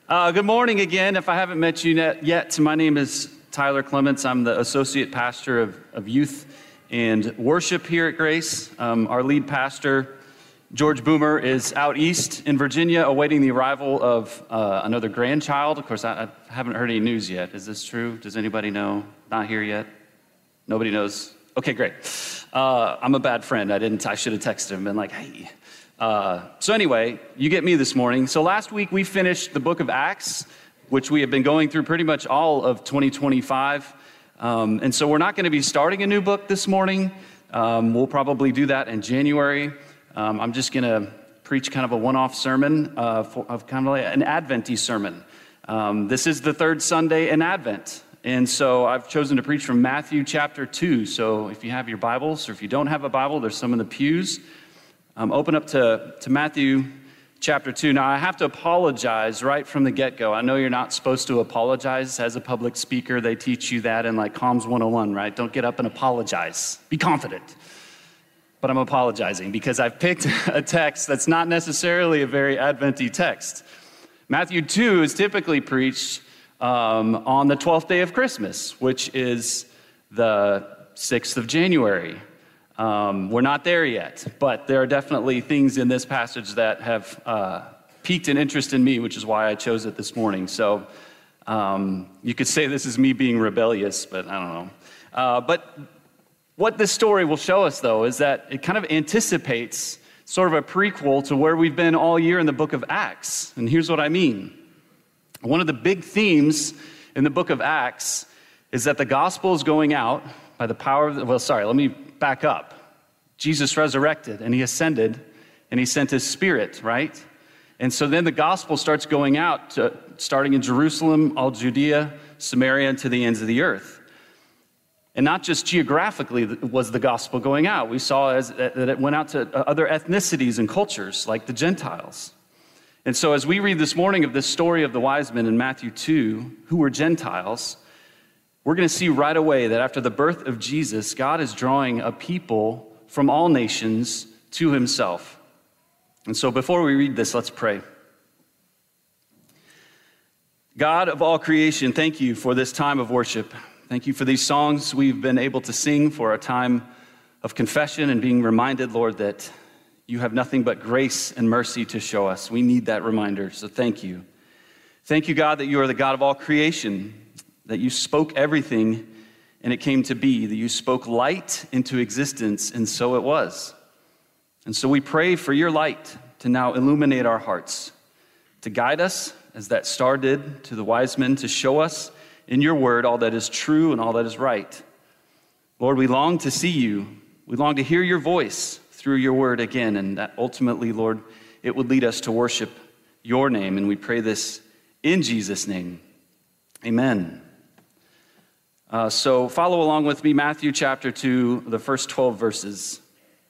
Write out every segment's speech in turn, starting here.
Good morning again. If I haven't met you yet, my name is Tyler Clements. I'm the Associate Pastor of Youth and Worship here at Grace. Our lead pastor, George Boomer, is out east in Virginia awaiting the arrival of another grandchild. Of course, I haven't heard any news yet. Is this true? Does anybody know? Not here yet? Nobody knows? Okay, great. I'm a bad friend. I should have texted him and been like, hey. So anyway, you get me this morning. So last week we finished the book of Acts, which we have been going through pretty much all of 2025. And so we're not going to be starting a new book this morning. We'll probably do that in January. I'm just going to preach kind of a one-off sermon of kind of like an Advent-y sermon. This is the third Sunday in Advent. And so I've chosen to preach from Matthew chapter 2. So if you have your Bibles, or if you don't have a Bible, there's some in the pews. Open up to Matthew chapter 2. Now, I have to apologize right from the get-go. I know you're not supposed to apologize as a public speaker. They teach you that in like Comms 101, right? Don't get up and apologize. Be confident. But I'm apologizing because I've picked a text that's not necessarily a very Advent-y text. Matthew 2 is typically preached on the 12th day of Christmas, which is the 6th of January. We're not there yet, but there are definitely things in this passage that have piqued an interest in me, which is why I chose it this morning. So you could say this is me being rebellious, but I don't know. But what this story will show us, though, is that it kind of anticipates sort of a prequel to where we've been all year in the book of Acts. And here's what I mean. One of the big themes in the book of Acts is that the gospel is going out by the power of let me back up. Jesus resurrected and he ascended and he sent his spirit, right? And so then the gospel starts going out, starting in Jerusalem, all Judea, Samaria, and to the ends of the earth. And not just geographically was the gospel going out. We saw that it went out to other ethnicities and cultures like the Gentiles. And so as we read this morning of this story of the wise men in Matthew 2, who were Gentiles, we're going to see right away that after the birth of Jesus, God is drawing a people from all nations to himself. And so before we read this, let's pray. God of all creation, thank you for this time of worship. Thank you for these songs we've been able to sing for a time of confession and being reminded, Lord, that you have nothing but grace and mercy to show us. We need that reminder, so thank you. Thank you, God, that you are the God of all creation, that you spoke everything and it came to be, that you spoke light into existence, and so it was. And so we pray for your light to now illuminate our hearts, to guide us as that star did to the wise men, to show us in your word all that is true and all that is right. Lord, we long to see you. We long to hear your voice through your word again, and that ultimately, Lord, it would lead us to worship your name, and we pray this in Jesus' name. Amen. So follow along with me, Matthew chapter 2, the first 12 verses.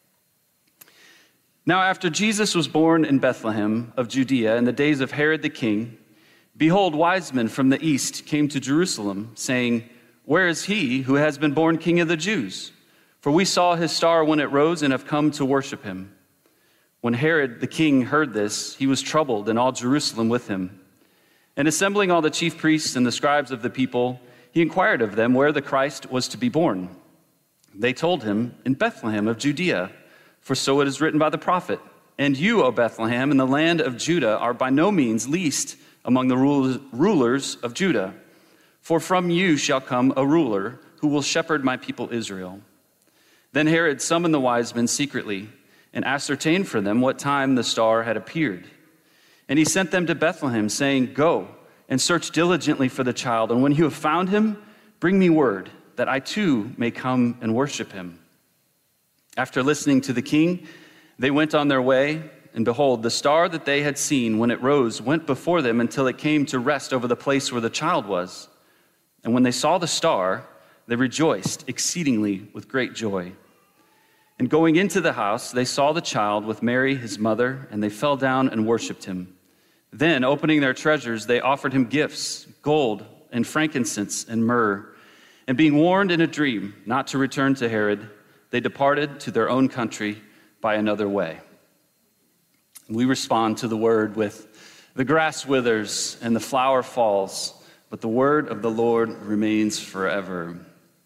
Now after Jesus was born in Bethlehem of Judea in the days of Herod the king, behold, wise men from the east came to Jerusalem, saying, "Where is he who has been born King of the Jews? For we saw his star when it rose and have come to worship him." When Herod the king heard this, he was troubled, and all Jerusalem with him. And assembling all the chief priests and the scribes of the people, he inquired of them where the Christ was to be born. They told him, "In Bethlehem of Judea, for so it is written by the prophet, 'And you, O Bethlehem, in the land of Judah, are by no means least among the rulers of Judah. For from you shall come a ruler who will shepherd my people Israel.' Then Herod summoned the wise men secretly and ascertained for them what time the star had appeared. And he sent them to Bethlehem, saying, 'Go and search diligently for the child, and when you have found him, bring me word, that I too may come and worship him.' After listening to the king, they went on their way, and behold, the star that they had seen when it rose went before them until it came to rest over the place where the child was. And when they saw the star, they rejoiced exceedingly with great joy. And going into the house, they saw the child with Mary, his mother, and they fell down and worshiped him. Then, opening their treasures, they offered him gifts, gold and frankincense and myrrh. And being warned in a dream not to return to Herod, they departed to their own country by another way." We respond to the word with The grass withers and the flower falls, but the word of the Lord remains forever.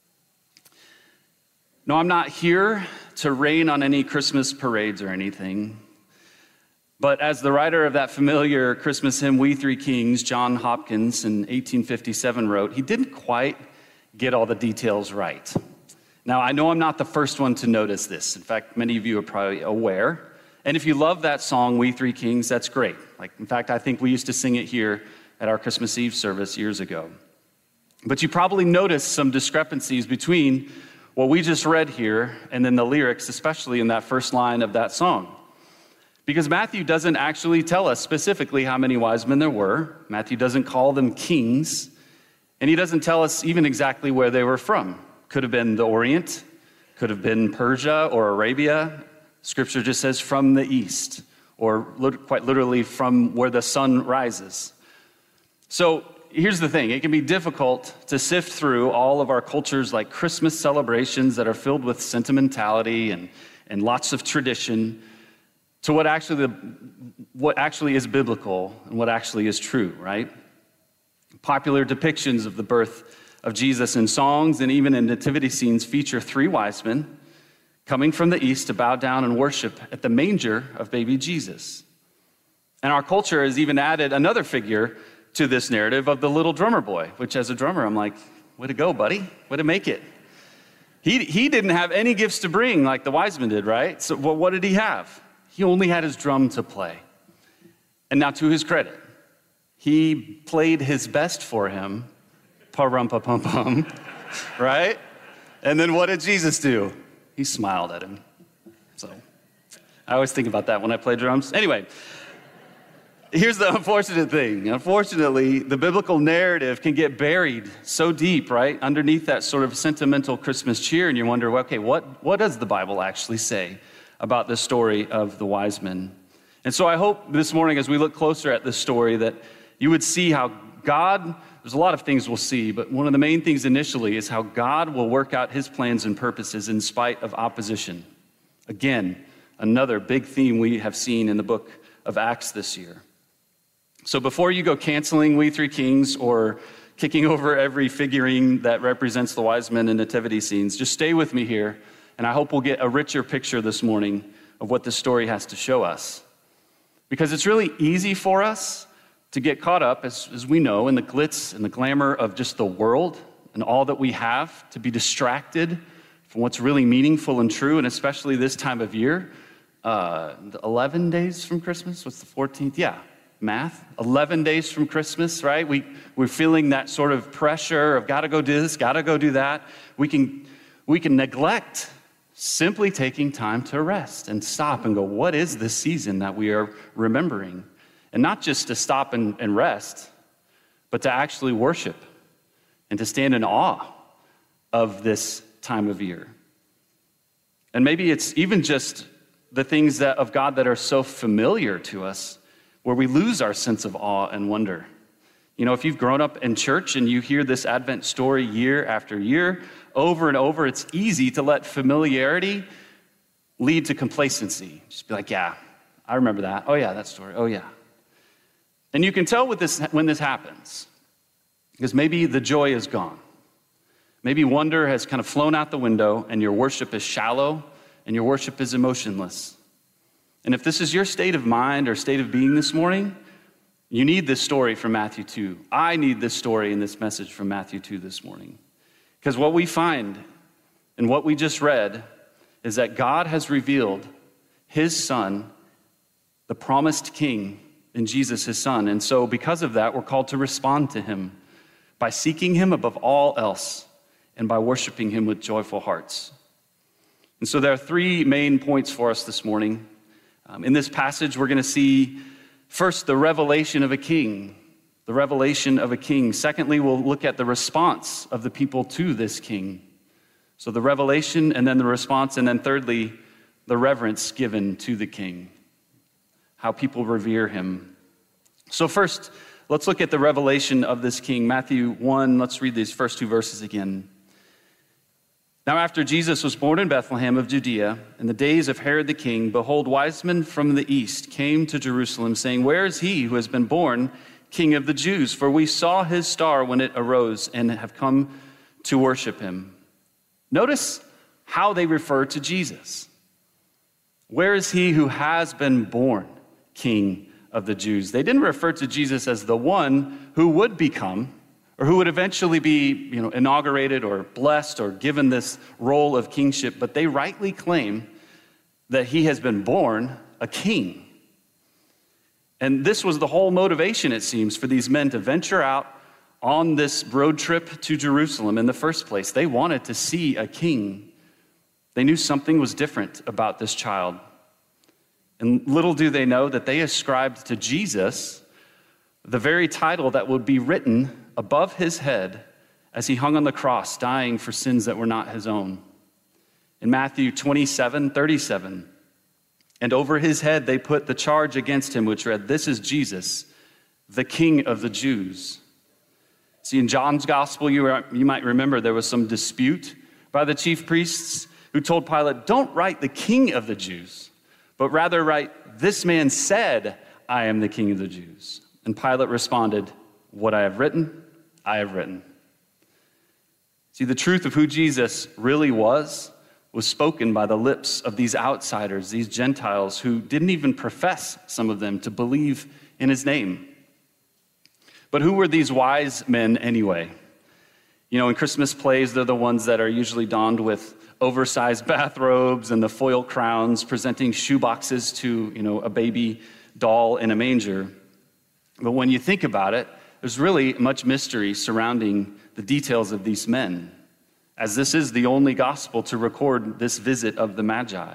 No, I'm not here to rain on any Christmas parades or anything. But as the writer of that familiar Christmas hymn, We Three Kings, John Hopkins, in 1857 wrote, he didn't quite get all the details right. Now, I know I'm not the first one to notice this. In fact, many of you are probably aware. And if you love that song, We Three Kings, that's great. In fact, I think we used to sing it here at our Christmas Eve service years ago. But you probably noticed some discrepancies between what we just read here and then the lyrics, especially in that first line of that song. Because Matthew doesn't actually tell us specifically how many wise men there were. Matthew doesn't call them kings. And he doesn't tell us even exactly where they were from. Could have been the Orient, could have been Persia or Arabia. Scripture just says from the east, or quite literally from where the sun rises. So here's the thing. It can be difficult to sift through all of our culture's like Christmas celebrations that are filled with sentimentality and lots of tradition to what actually is biblical and what actually is true, right? Popular depictions of the birth of Jesus in songs and even in nativity scenes feature three wise men coming from the east to bow down and worship at the manger of baby Jesus. And our culture has even added another figure to this narrative of the little drummer boy, which as a drummer, I'm like, way to go, buddy. Way to make it. He didn't have any gifts to bring like the wise men did, right? So what did he have? He only had his drum to play. And now to his credit, he played his best for him, pa-rum-pa-pum-pum, right? And then what did Jesus do? He smiled at him. So I always think about that when I play drums. Anyway, here's the unfortunate thing. Unfortunately, the biblical narrative can get buried so deep, right, underneath that sort of sentimental Christmas cheer, and you wonder, okay, what does the Bible actually say about the story of the wise men? And so I hope this morning, as we look closer at this story, that you would see how God, there's a lot of things we'll see, but one of the main things initially is how God will work out his plans and purposes in spite of opposition. Again, another big theme we have seen in the book of Acts this year. So before you go canceling We Three Kings or kicking over every figurine that represents the wise men in nativity scenes, just stay with me here, and I hope we'll get a richer picture this morning of what this story has to show us. Because it's really easy for us to get caught up, as we know, in the glitz and the glamour of just the world and all that we have, to be distracted from what's really meaningful and true, and especially this time of year. 11 days from Christmas? What's the 14th? Yeah, math. 11 days from Christmas, right? We're feeling that sort of pressure of gotta go do this, gotta go do that. We can neglect simply taking time to rest and stop and go, what is this season that we are remembering? And not just to stop and rest, but to actually worship and to stand in awe of this time of year. And maybe it's even just the things of God that are so familiar to us, where we lose our sense of awe and wonder. You know, if you've grown up in church and you hear this Advent story year after year, over and over, it's easy to let familiarity lead to complacency. Just be like, yeah, I remember that. Oh yeah, that story. Oh yeah. And you can tell when this happens, because maybe the joy is gone. Maybe wonder has kind of flown out the window and your worship is shallow and your worship is emotionless. And if this is your state of mind or state of being this morning, you need this story from Matthew 2. I need this story and this message from Matthew 2 this morning. Because what we find in what we just read is that God has revealed his son, the promised king, in Jesus, his son. And so because of that, we're called to respond to him by seeking him above all else and by worshiping him with joyful hearts. And so there are three main points for us this morning. In this passage, we're going to see first the revelation of a king. The revelation of a king. Secondly, we'll look at the response of the people to this king. So the revelation and then the response, and then thirdly, the reverence given to the king. How people revere him. So first, let's look at the revelation of this king. Matthew 1, let's read these first two verses again. Now after Jesus was born in Bethlehem of Judea, in the days of Herod the king, behold, wise men from the east came to Jerusalem, saying, Where is he who has been born King of the Jews? For we saw his star when it arose and have come to worship him. Notice how they refer to Jesus. Where is he who has been born King of the Jews? They didn't refer to Jesus as the one who would become, or who would eventually be, inaugurated or blessed or given this role of kingship, but they rightly claim that he has been born a king. And this was the whole motivation, it seems, for these men to venture out on this road trip to Jerusalem in the first place. They wanted to see a king. They knew something was different about this child. And little do they know that they ascribed to Jesus the very title that would be written above his head as he hung on the cross, dying for sins that were not his own. In Matthew 27:37, and over his head they put the charge against him, which read, This is Jesus, the King of the Jews. See, in John's gospel, you might remember there was some dispute by the chief priests who told Pilate, Don't write the King of the Jews, but rather write, This man said, I am the King of the Jews. And Pilate responded, What I have written, I have written. See, the truth of who Jesus really was spoken by the lips of these outsiders, these Gentiles who didn't even profess, some of them, to believe in his name. But who were these wise men anyway? In Christmas plays, they're the ones that are usually donned with oversized bathrobes and the foil crowns, presenting shoeboxes to, a baby doll in a manger. But when you think about it, there's really much mystery surrounding the details of these men, as this is the only gospel to record this visit of the Magi.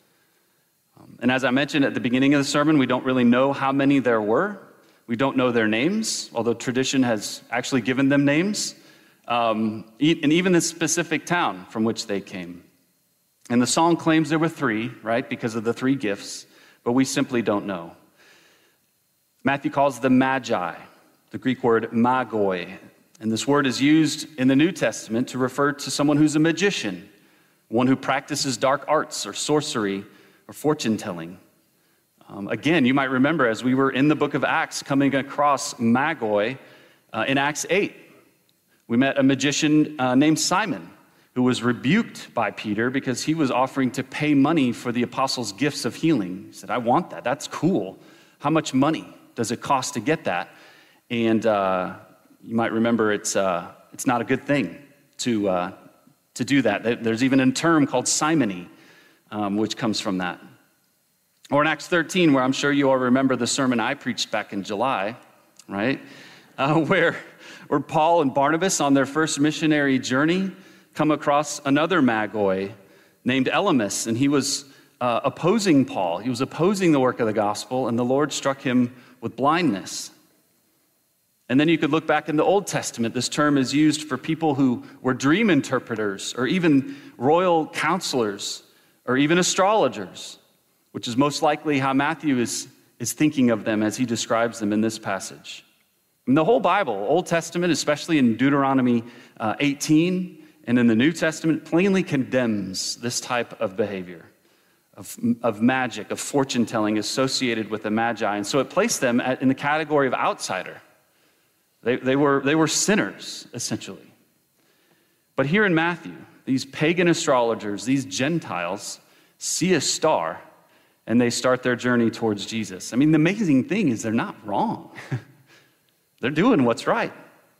And as I mentioned at the beginning of the sermon, we don't really know how many there were. We don't know their names, although tradition has actually given them names, and even the specific town from which they came. And the song claims there were 3, right, because of the 3 gifts, but we simply don't know. Matthew calls them Magi, the Greek word magoi. And this word is used in the New Testament to refer to someone who's a magician, one who practices dark arts or sorcery or fortune telling. Again, you might remember as we were in the book of Acts coming across magoi in Acts 8, we met a magician named Simon who was rebuked by Peter because he was offering to pay money for the apostles' gifts of healing. He said, I want that. That's cool. How much money does it cost to get that? And you might remember it's not a good thing to do that. There's even a term called simony, which comes from that. Or in Acts 13, where I'm sure you all remember the sermon I preached back in July, right? Where Paul and Barnabas on their first missionary journey come across another magoi named Elymas, and he was opposing Paul. He was opposing the work of the gospel, and the Lord struck him with blindness. And then you could look back in the Old Testament. This term is used for people who were dream interpreters or even royal counselors or even astrologers, which is most likely how Matthew is thinking of them as he describes them in this passage. In the whole Bible, Old Testament, especially in Deuteronomy 18 and in the New Testament, plainly condemns this type of behavior, of magic, of fortune telling associated with the Magi. And so it placed them in the category of outsider. They were sinners, essentially. But here in Matthew, these pagan astrologers, these Gentiles, see a star, and they start their journey towards Jesus. I mean, the amazing thing is they're not wrong. They're doing what's right.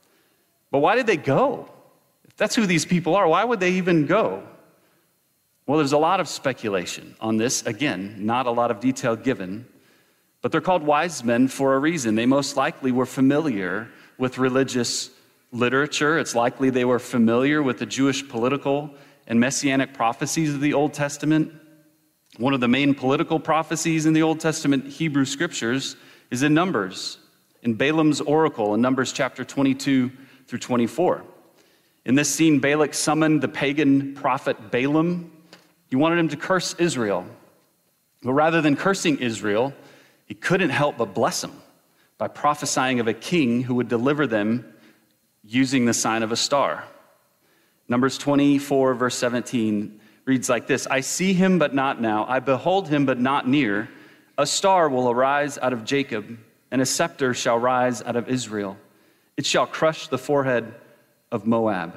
But why did they go? If that's who these people are, why would they even go? Well, there's a lot of speculation on this. Again, not a lot of detail given. But they're called wise men for a reason. They most likely were familiar with religious literature. It's likely they were familiar with the Jewish political and messianic prophecies of the Old Testament. One of the main political prophecies in the Old Testament Hebrew scriptures is in Numbers, in Balaam's oracle in Numbers chapter 22 through 24. In this scene, Balak summoned the pagan prophet Balaam. He wanted him to curse Israel. But rather than cursing Israel, he couldn't help but bless them by prophesying of a king who would deliver them using the sign of a star. Numbers 24, verse 17 reads like this: I see him, but not now. I behold him, but not near. A star will arise out of Jacob, and a scepter shall rise out of Israel. It shall crush the forehead of Moab.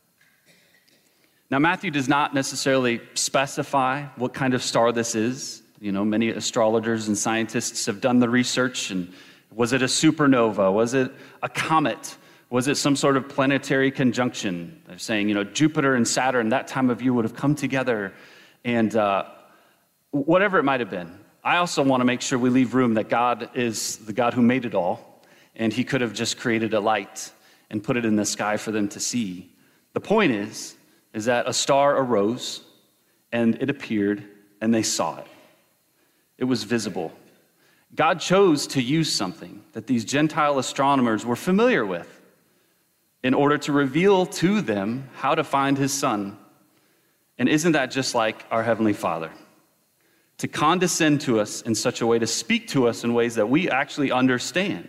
Now, Matthew does not necessarily specify what kind of star this is. You know, many astrologers and scientists have done the research. And was it a supernova? Was it a comet? Was it some sort of planetary conjunction? They're saying, Jupiter and Saturn that time of year would have come together. And whatever it might have been. I also want to make sure we leave room that God is the God who made it all. And he could have just created a light and put it in the sky for them to see. The point is that a star arose, and it appeared, and they saw it. It was visible. God chose to use something that these Gentile astronomers were familiar with in order to reveal to them how to find his son. And isn't that just like our Heavenly Father? To condescend to us in such a way, to speak to us in ways that we actually understand.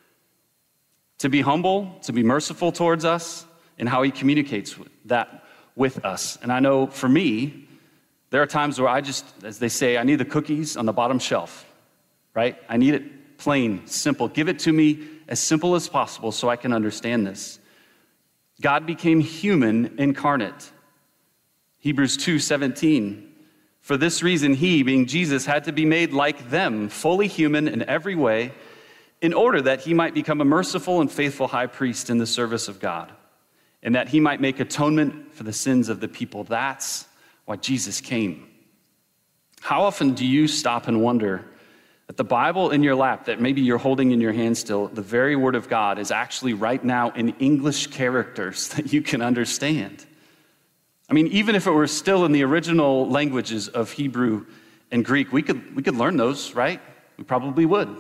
To be humble, to be merciful towards us, and how he communicates that with us. And I know for me, there are times where I just, as they say, I need the cookies on the bottom shelf, right? I need it plain, simple. Give it to me as simple as possible so I can understand this. God became human incarnate. Hebrews 2:17. For this reason, he, being Jesus, had to be made like them, fully human in every way, in order that he might become a merciful and faithful high priest in the service of God, and that he might make atonement for the sins of the people. That's why Jesus came. How often do you stop and wonder that the Bible in your lap, that maybe you're holding in your hand still, the very Word of God, is actually right now in English characters that you can understand? I mean, even if it were still in the original languages of Hebrew and Greek, we could learn those, right? We probably would.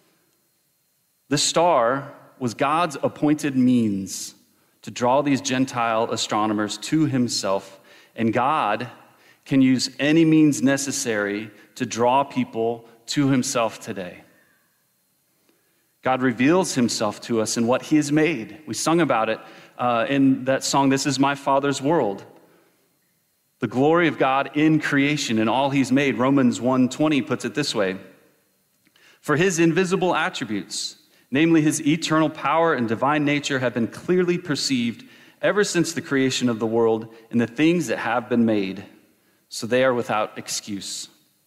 The star was God's appointed means to draw these Gentile astronomers to himself, and God can use any means necessary to draw people to himself today. God reveals himself to us in what he has made. We sung about it in that song, This Is My Father's World. The glory of God in creation and all he's made. Romans 1:20 puts it this way: for his invisible attributes, namely his eternal power and divine nature, have been clearly perceived ever since the creation of the world in the things that have been made, so they are without excuse.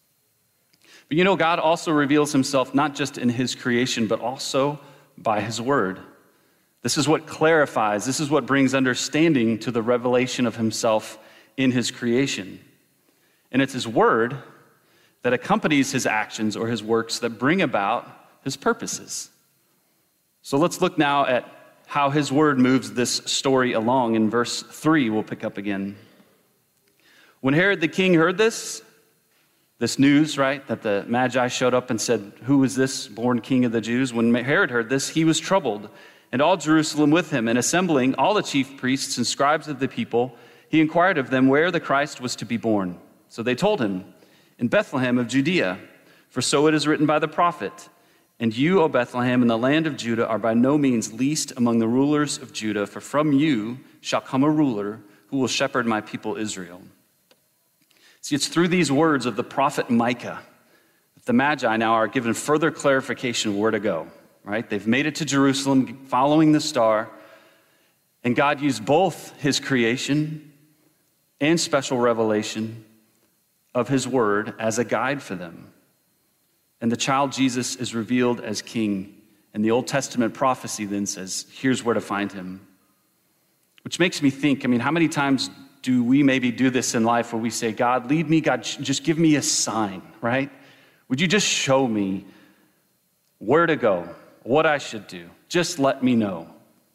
But God also reveals himself not just in his creation, but also by his word. This is what clarifies, this is what brings understanding to the revelation of himself in his creation. And it's his word that accompanies his actions or his works that bring about his purposes. So let's look now at how his word moves this story along. In verse 3, we'll pick up again. When Herod the king heard this news, right, that the Magi showed up and said, who is this born king of the Jews? When Herod heard this, he was troubled, and all Jerusalem with him. And assembling all the chief priests and scribes of the people, he inquired of them where the Christ was to be born. So they told him, in Bethlehem of Judea, for so it is written by the prophet, and you, O Bethlehem, in the land of Judah, are by no means least among the rulers of Judah, for from you shall come a ruler who will shepherd my people Israel. See, it's through these words of the prophet Micah that the Magi now are given further clarification of where to go, right? They've made it to Jerusalem following the star, and God used both his creation and special revelation of his word as a guide for them. And the child Jesus is revealed as king. And the Old Testament prophecy then says, here's where to find him. Which makes me think, how many times do we maybe do this in life where we say, God, lead me, God, just give me a sign, right? Would you just show me where to go, what I should do? Just let me know.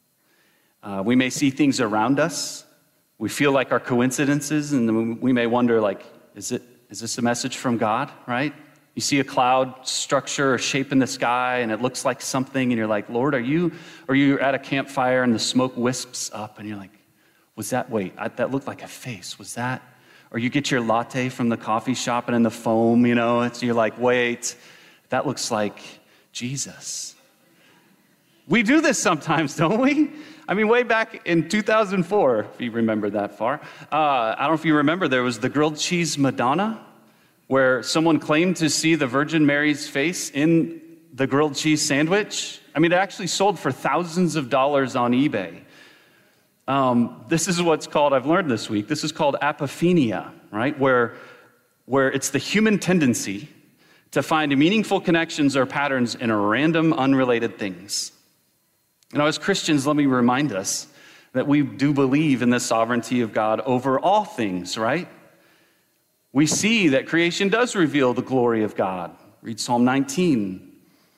We may see things around us. We feel like our coincidences, and we may wonder, is this a message from God, right? You see a cloud structure or shape in the sky, and it looks like something, and you're like, Lord, or you're at a campfire, and the smoke wisps up, and you're like, that looked like a face. Was that? Or you get your latte from the coffee shop, and in the foam, you're like, wait, that looks like Jesus. We do this sometimes, don't we? I mean, way back in 2004, if you remember that far. I don't know if you remember, there was the grilled cheese Madonna, where someone claimed to see the Virgin Mary's face in the grilled cheese sandwich. I mean, it actually sold for thousands of dollars on eBay. This is what's called, I've learned this week, this is called apophenia, right? Where it's the human tendency to find meaningful connections or patterns in random, unrelated things. As Christians, let me remind us that we do believe in the sovereignty of God over all things, right? We see that creation does reveal the glory of God. Read Psalm 19.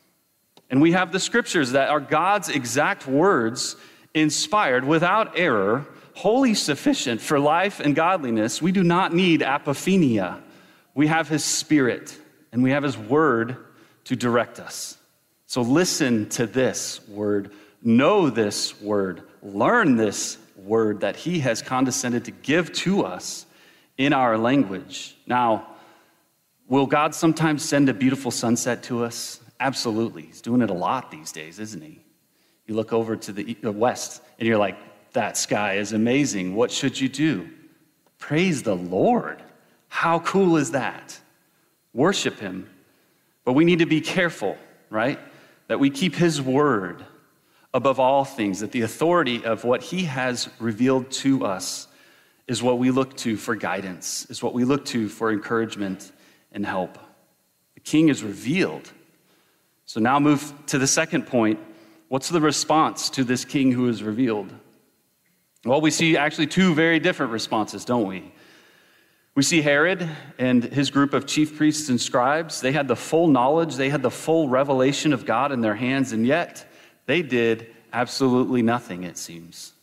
And we have the scriptures that are God's exact words, inspired, without error, wholly sufficient for life and godliness. We do not need apophenia. We have his Spirit, and we have his word to direct us. So listen to this word. Know this word, learn this word that he has condescended to give to us in our language. Now, will God sometimes send a beautiful sunset to us? Absolutely. He's doing it a lot these days, isn't he? You look over to the west and you're like, that sky is amazing. What should you do? Praise the Lord. How cool is that? Worship him. But we need to be careful, right? That we keep his word above all things, that the authority of what he has revealed to us is what we look to for guidance, is what we look to for encouragement and help. The king is revealed. So now move to the second point. What's the response to this king who is revealed? Well, we see actually two very different responses, don't we? We see Herod and his group of chief priests and scribes. They had the full knowledge, they had the full revelation of God in their hands, and yet they did absolutely nothing, it seems.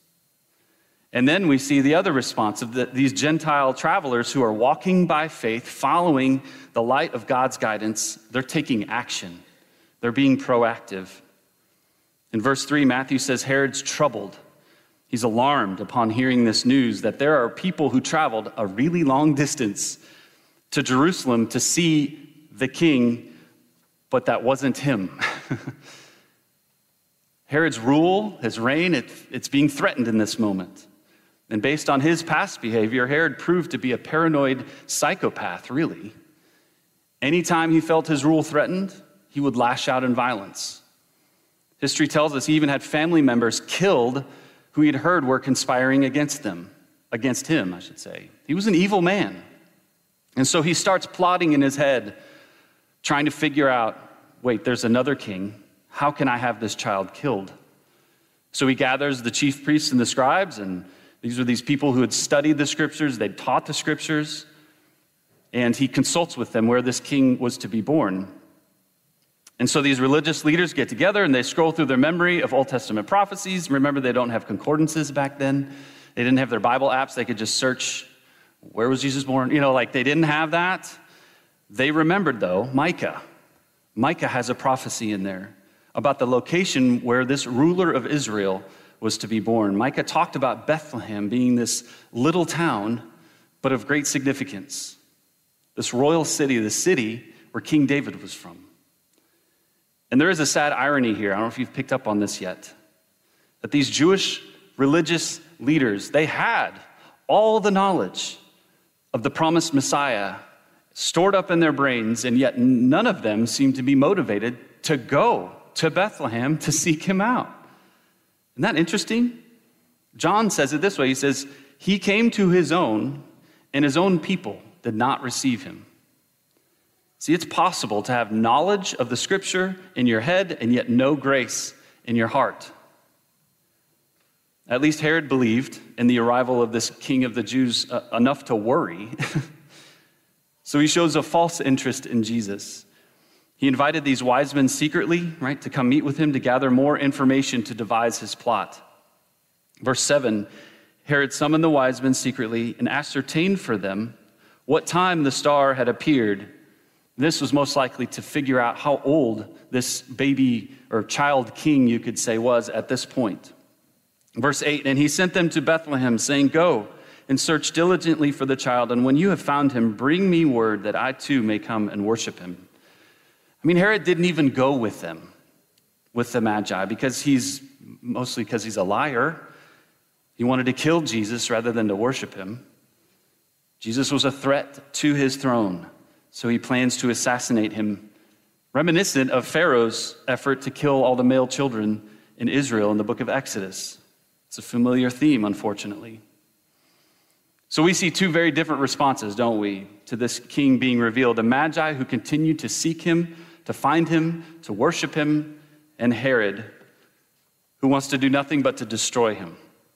And then we see the other response of these Gentile travelers who are walking by faith, following the light of God's guidance. They're taking action. They're being proactive. In verse 3, Matthew says, Herod's troubled. He's alarmed upon hearing this news that there are people who traveled a really long distance to Jerusalem to see the king, but that wasn't him. Herod's rule, his reign, it's being threatened in this moment. And based on his past behavior, Herod proved to be a paranoid psychopath, really. Anytime he felt his rule threatened, he would lash out in violence. History tells us he even had family members killed who he'd heard were conspiring against him, I should say. He was an evil man. And so he starts plotting in his head, trying to figure out, wait, there's another king. How can I have this child killed? So he gathers the chief priests and the scribes, and these were these people who had studied the scriptures, they'd taught the scriptures, and he consults with them where this king was to be born. And so these religious leaders get together and they scroll through their memory of Old Testament prophecies. Remember, they don't have concordances back then. They didn't have their Bible apps. They could just search, where was Jesus born? They didn't have that. They remembered, though, Micah. Micah has a prophecy in there about the location where this ruler of Israel was to be born. Micah talked about Bethlehem being this little town, but of great significance. This royal city, the city where King David was from. And there is a sad irony here. I don't know if you've picked up on this yet. That these Jewish religious leaders, they had all the knowledge of the promised Messiah stored up in their brains, and yet none of them seemed to be motivated to go to Bethlehem to seek him out. Isn't that interesting? John says it this way. He says, he came to his own, and his own people did not receive him. See, it's possible to have knowledge of the scripture in your head and yet no grace in your heart. At least Herod believed in the arrival of this king of the Jews enough to worry. So he shows a false interest in Jesus. He invited these wise men secretly, right, to come meet with him to gather more information to devise his plot. Verse 7, Herod summoned the wise men secretly and ascertained for them what time the star had appeared. This was most likely to figure out how old this baby or child king, you could say, was at this point. Verse 8, and he sent them to Bethlehem, saying, go and search diligently for the child, and when you have found him, bring me word that I too may come and worship him. I mean, Herod didn't even go with them. with the Magi because he's a liar. He wanted to kill Jesus rather than to worship him. Jesus was a threat to his throne, so he plans to assassinate him, reminiscent of Pharaoh's effort to kill all the male children in Israel in the book of Exodus. It's a familiar theme, unfortunately. So we see two very different responses, don't we, to this king being revealed. The Magi who continued to seek him, to find him, to worship him, and Herod, who wants to do nothing but to destroy him.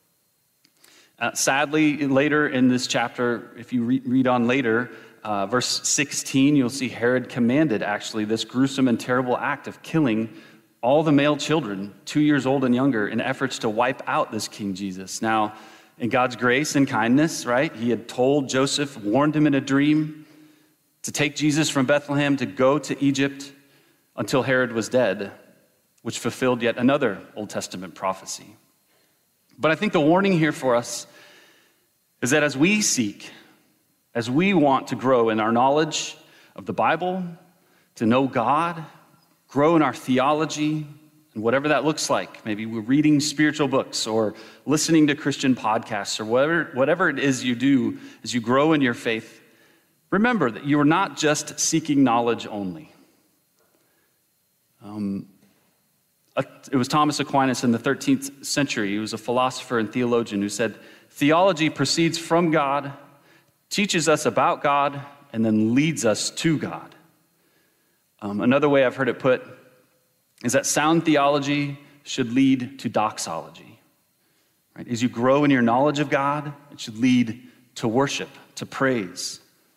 Sadly, later in this chapter, if you read on later, verse 16, you'll see Herod commanded, actually, this gruesome and terrible act of killing all the male children, 2 years old and younger, in efforts to wipe out this King Jesus. Now, in God's grace and kindness, right, he had told Joseph, warned him in a dream, to take Jesus from Bethlehem to go to Egypt until Herod was dead, which fulfilled yet another Old Testament prophecy. But I think the warning here for us is that as we seek, as we want to grow in our knowledge of the Bible, to know God, grow in our theology, and whatever that looks like, maybe we're reading spiritual books or listening to Christian podcasts or whatever it is you do as you grow in your faith, remember that you are not just seeking knowledge only. It was Thomas Aquinas in the 13th century. He was a philosopher and theologian who said, theology proceeds from God, teaches us about God, and then leads us to God. Another way I've heard it put is that sound theology should lead to doxology. Right? As you grow in your knowledge of God, it should lead to worship, to praise.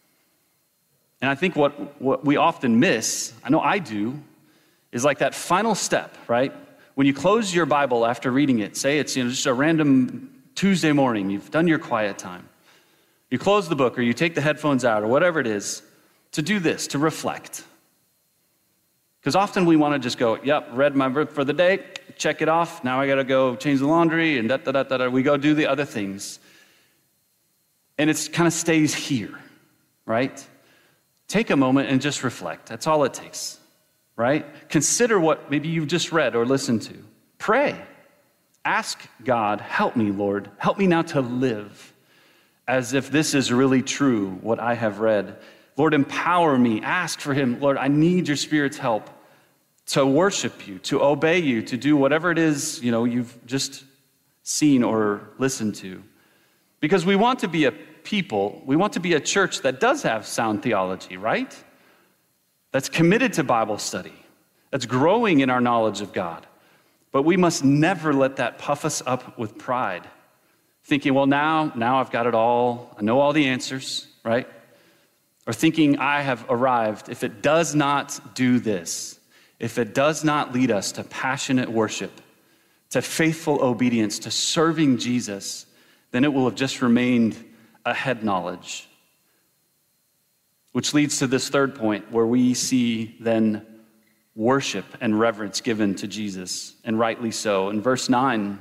And I think what we often miss, I know I do, is like that final step, right? When you close your Bible after reading it, say it's just a random Tuesday morning, you've done your quiet time. You close the book or you take the headphones out or whatever it is, to do this, to reflect. Because often we want to just go, yep, read my book for the day, check it off, now I got to go change the laundry, and da-da-da-da-da. We go do the other things. And it kind of stays here, right? Take a moment and just reflect. That's all it takes, right? Consider what maybe you've just read or listened to. Pray. Ask God, help me, Lord. Help me now to live as if this is really true, what I have read. Lord, empower me. Ask for him. Lord, I need your Spirit's help to worship you, to obey you, to do whatever it is, you've just seen or listened to. Because we want to be a people, we want to be a church that does have sound theology, right? That's committed to Bible study, that's growing in our knowledge of God. But we must never let that puff us up with pride, thinking, well, now I've got it all, I know all the answers, right? Or thinking I have arrived. If it does not do this, if it does not lead us to passionate worship, to faithful obedience, to serving Jesus, then it will have just remained a head knowledge. Which leads to this third point where we see then worship and reverence given to Jesus, and rightly so. In verse 9,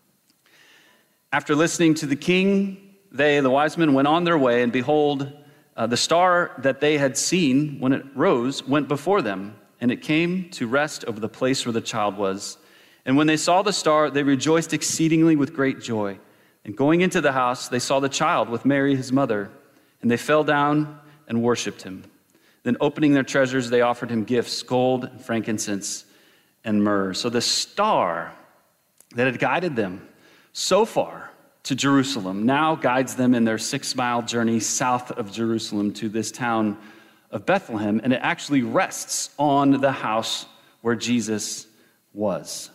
after listening to the king, they, the wise men, went on their way, and behold, the star that they had seen when it rose went before them, and it came to rest over the place where the child was. And when they saw the star, they rejoiced exceedingly with great joy. And going into the house, they saw the child with Mary, his mother, and they fell down and worshiped him. Then opening their treasures, they offered him gifts, gold, frankincense, and myrrh. So the star that had guided them so far to Jerusalem now guides them in their 6-mile journey south of Jerusalem to this town of Bethlehem, and it actually rests on the house where Jesus was.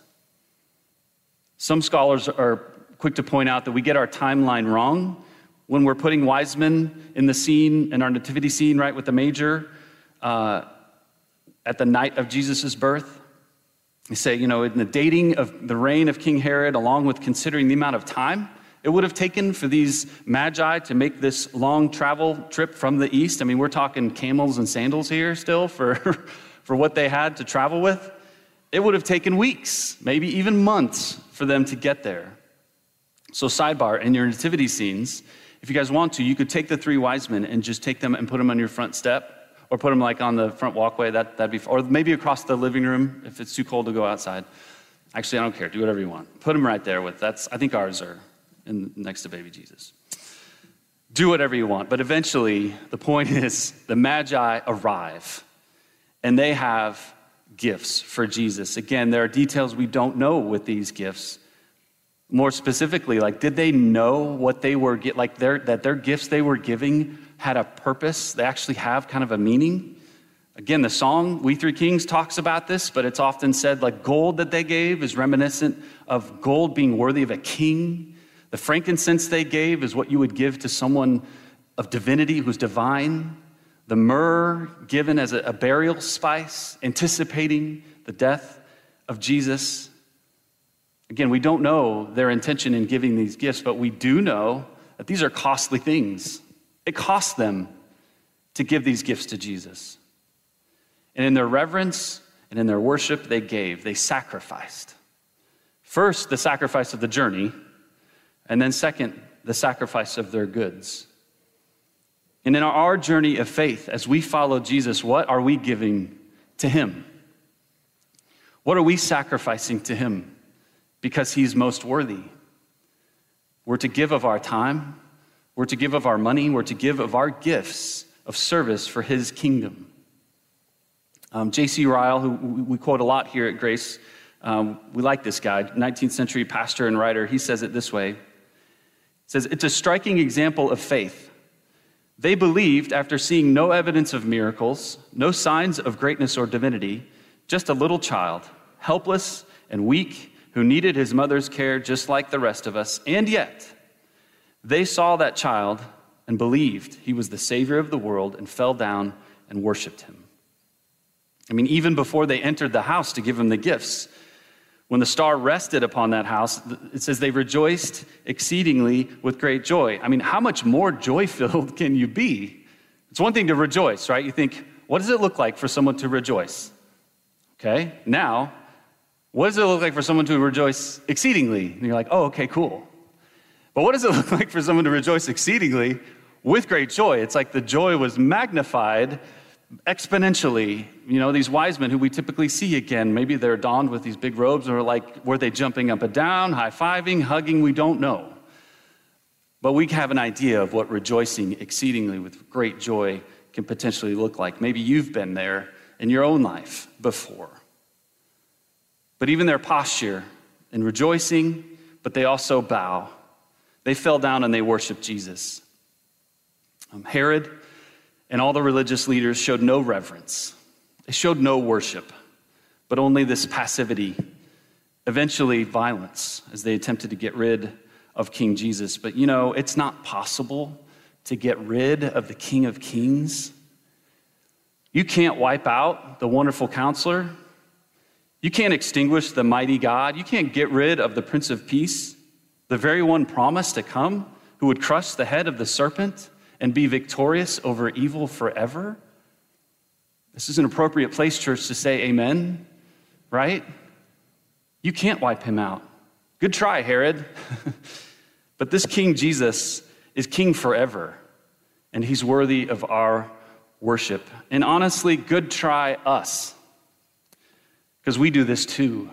Some scholars are quick to point out that we get our timeline wrong when we're putting wise men in the scene, in our nativity scene, right, with the manger at the night of Jesus' birth. They say, in the dating of the reign of King Herod, along with considering the amount of time it would have taken for these magi to make this long travel trip from the east. I mean, we're talking camels and sandals here still for what they had to travel with. It would have taken weeks, maybe even months for them to get there. So sidebar, in your nativity scenes, if you guys want to, you could take the 3 wise men and just take them and put them on your front step Or put them like on the front walkway, that'd be, or maybe across the living room if it's too cold to go outside. Actually, I don't care, do whatever you want. Put them right there I think ours are next to baby Jesus. Do whatever you want, but eventually the point is the Magi arrive and they have gifts for Jesus. Again, there are details we don't know with these gifts. More specifically, like, did they know what they were, that their gifts they were giving had a purpose? They actually have kind of a meaning. Again, the song, We Three Kings, talks about this, but it's often said like gold that they gave is reminiscent of gold being worthy of a king. The frankincense they gave is what you would give to someone of divinity who's divine. The myrrh given as a burial spice, anticipating the death of Jesus. Again, we don't know their intention in giving these gifts, but we do know that these are costly things. It cost them to give these gifts to Jesus. And in their reverence and in their worship, they sacrificed. First, the sacrifice of the journey, and then second, the sacrifice of their goods. And in our journey of faith, as we follow Jesus, what are we giving to him? What are we sacrificing to him because he's most worthy? We're to give of our time, we're to give of our money, we're to give of our gifts of service for his kingdom. J.C. Ryle, who we quote a lot here at Grace, we like this guy, 19th century pastor and writer. He says it this way. He says, it's a striking example of faith. They believed after seeing no evidence of miracles, no signs of greatness or divinity, just a little child, helpless and weak, who needed his mother's care just like the rest of us. And yet, they saw that child and believed he was the Savior of the world and fell down and worshiped him. I mean, even before they entered the house to give him the gifts, when the star rested upon that house, it says they rejoiced exceedingly with great joy. I mean, how much more joy-filled can you be? It's one thing to rejoice, right? You think, what does it look like for someone to rejoice? Okay, now, what does it look like for someone to rejoice exceedingly? And you're like, oh, okay, cool. But what does it look like for someone to rejoice exceedingly with great joy? It's like the joy was magnified exponentially. You know, these wise men who we typically see again, maybe they're donned with these big robes, or like, were they jumping up and down, high-fiving, hugging? We don't know. But we have an idea of what rejoicing exceedingly with great joy can potentially look like. Maybe you've been there in your own life before. But even their posture in rejoicing, but they also bow. They fell down and they worshiped Jesus. Herod and all the religious leaders showed no reverence. They showed no worship, but only this passivity, eventually violence, as they attempted to get rid of King Jesus. But you know, it's not possible to get rid of the King of Kings. You can't wipe out the wonderful counselor. You can't extinguish the mighty God. You can't get rid of the Prince of Peace, the very one promised to come, who would crush the head of the serpent and be victorious over evil forever. This is an appropriate place, church, to say amen, right? You can't wipe him out. Good try, Herod. But this King Jesus is king forever, and he's worthy of our worship. And honestly, good try us, because we do this too.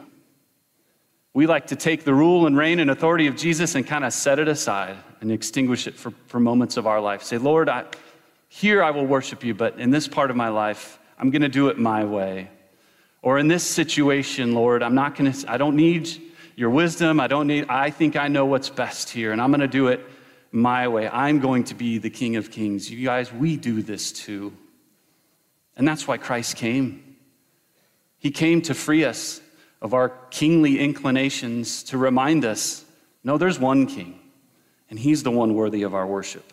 We like to take the rule and reign and authority of Jesus and kind of set it aside and extinguish it for moments of our life. Say, Lord, here I will worship you, but in this part of my life, I'm going to do it my way. Or in this situation, Lord, I don't need your wisdom. I think I know what's best here, and I'm going to do it my way. I'm going to be the King of Kings. You guys, we do this too. And that's why Christ came. He came to free us of our kingly inclinations, to remind us, no, there's one king, and he's the one worthy of our worship.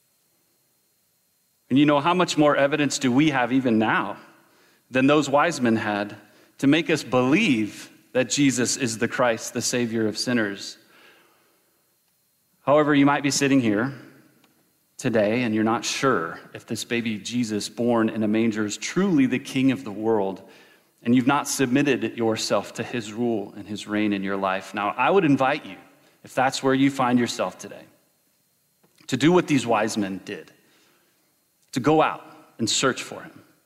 And you know, how much more evidence do we have even now than those wise men had to make us believe that Jesus is the Christ, the Savior of sinners? However, you might be sitting here today and you're not sure if this baby Jesus born in a manger is truly the King of the world, and you've not submitted yourself to his rule and his reign in your life. Now, I would invite you, if that's where you find yourself today, to do what these wise men did, to go out and search for him,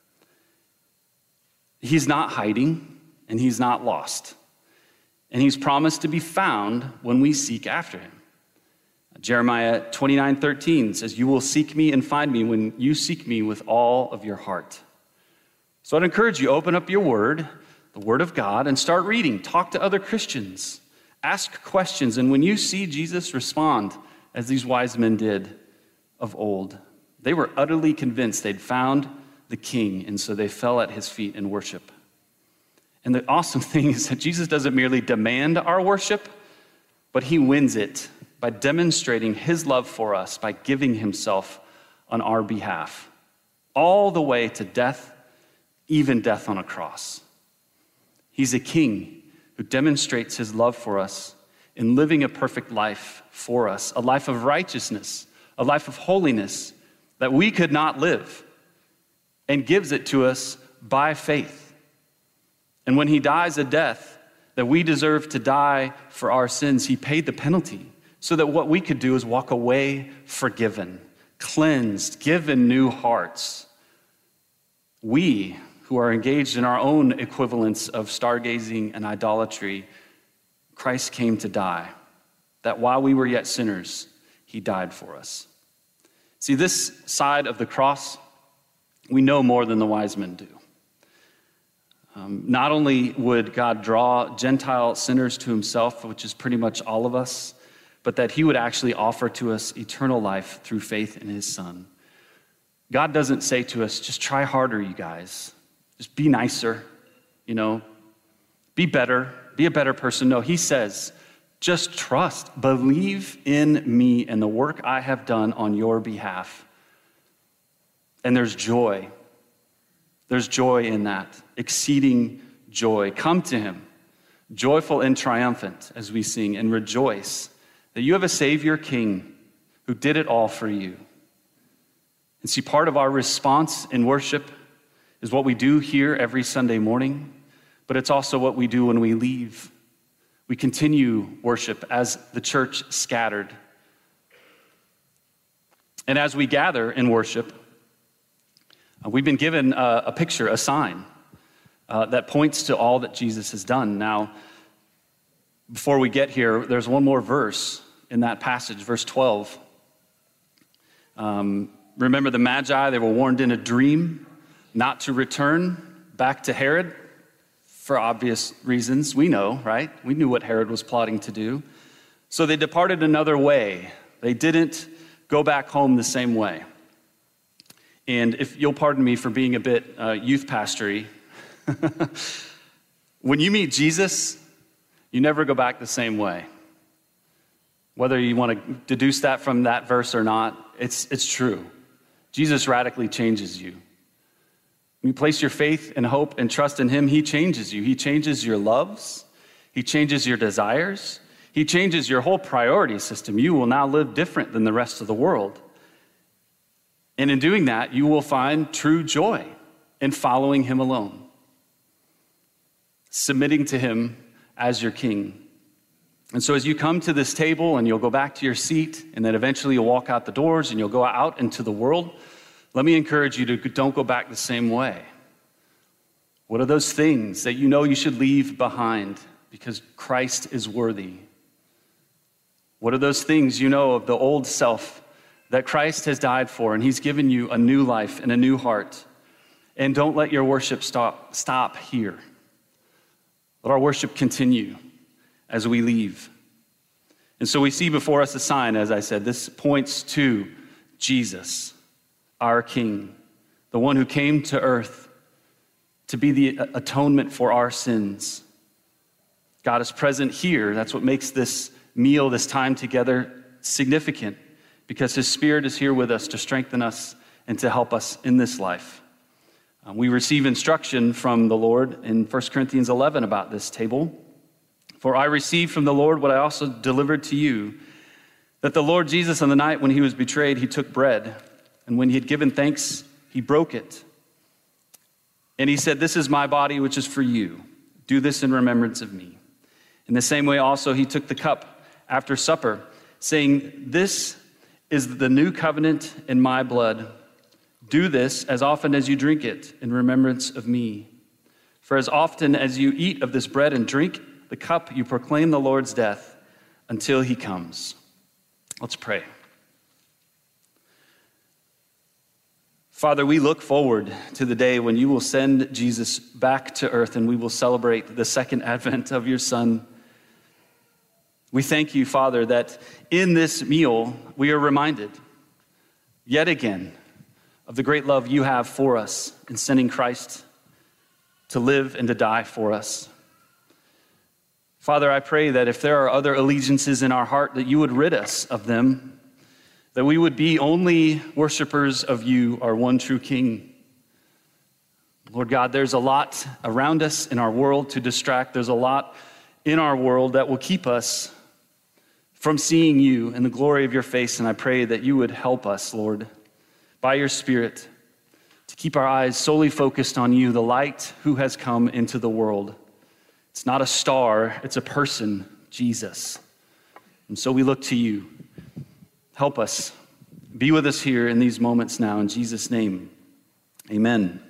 He's not hiding, and he's not lost. And he's promised to be found when we seek after him. Jeremiah 29:13 says, "You will seek me and find me when you seek me with all of your heart." So I'd encourage you, open up your word, the word of God, and start reading. Talk to other Christians. Ask questions. And when you see Jesus respond, as these wise men did of old, they were utterly convinced they'd found the king, and so they fell at his feet in worship. And the awesome thing is that Jesus doesn't merely demand our worship, but he wins it by demonstrating his love for us, by giving himself on our behalf, all the way to death, even death on a cross. He's a king who demonstrates his love for us in living a perfect life for us, a life of righteousness, a life of holiness that we could not live, and gives it to us by faith. And when he dies a death that we deserve to die for our sins, he paid the penalty so that what we could do is walk away forgiven, cleansed, given new hearts. We, who are engaged in our own equivalents of stargazing and idolatry, Christ came to die, that while we were yet sinners, he died for us. See, this side of the cross, we know more than the wise men do. Not only would God draw Gentile sinners to himself, which is pretty much all of us, but that he would actually offer to us eternal life through faith in his Son. God doesn't say to us, just try harder, you guys. Just be nicer, be better, be a better person. No, he says, just trust, believe in me and the work I have done on your behalf. And there's joy. There's joy in that, exceeding joy. Come to him, joyful and triumphant, as we sing, and rejoice that you have a Savior King who did it all for you. And see, part of our response in worship is what we do here every Sunday morning, but it's also what we do when we leave. We continue worship as the church scattered. And as we gather in worship, we've been given a picture, a sign, that points to all that Jesus has done. Now, before we get here, there's one more verse in that passage, verse 12. Remember the Magi, they were warned in a dream not to return back to Herod for obvious reasons. We know, right? We knew what Herod was plotting to do. So they departed another way. They didn't go back home the same way. And if you'll pardon me for being a bit youth pastory, when you meet Jesus, you never go back the same way. Whether you want to deduce that from that verse or not, it's true. Jesus radically changes you. When you place your faith and hope and trust in him, he changes you. He changes your loves. He changes your desires. He changes your whole priority system. You will now live different than the rest of the world. And in doing that, you will find true joy in following him alone, submitting to him as your king. And so as you come to this table and you'll go back to your seat, and then eventually you'll walk out the doors and you'll go out into the world, let me encourage you to don't go back the same way. What are those things that you know you should leave behind because Christ is worthy? What are those things you know of the old self that Christ has died for, and he's given you a new life and a new heart? And don't let your worship stop here. Let our worship continue as we leave. And so we see before us a sign, as I said. This points to Jesus, our King, the one who came to earth to be the atonement for our sins. God is present here. That's what makes this meal, this time together, significant, because his Spirit is here with us to strengthen us and to help us in this life. We receive instruction from the Lord in 1 Corinthians 11 about this table. For I received from the Lord what I also delivered to you, that the Lord Jesus, on the night when he was betrayed, he took bread, and when he had given thanks, he broke it. And he said, "This is my body, which is for you. Do this in remembrance of me." In the same way also he took the cup after supper, saying, "This is the new covenant in my blood. Do this as often as you drink it in remembrance of me. For as often as you eat of this bread and drink the cup, you proclaim the Lord's death until he comes. Let's pray. Father, we look forward to the day when you will send Jesus back to earth and we will celebrate the second advent of your Son. We thank you, Father, that in this meal we are reminded yet again of the great love you have for us in sending Christ to live and to die for us. Father, I pray that if there are other allegiances in our heart, that you would rid us of them, that we would be only worshipers of you, our one true King. Lord God, there's a lot around us in our world to distract. There's a lot in our world that will keep us from seeing you and the glory of your face, and I pray that you would help us, Lord, by your Spirit, to keep our eyes solely focused on you, the light who has come into the world. It's not a star, it's a person, Jesus. And so we look to you. Help us. Be with us here in these moments now. In Jesus' name, amen.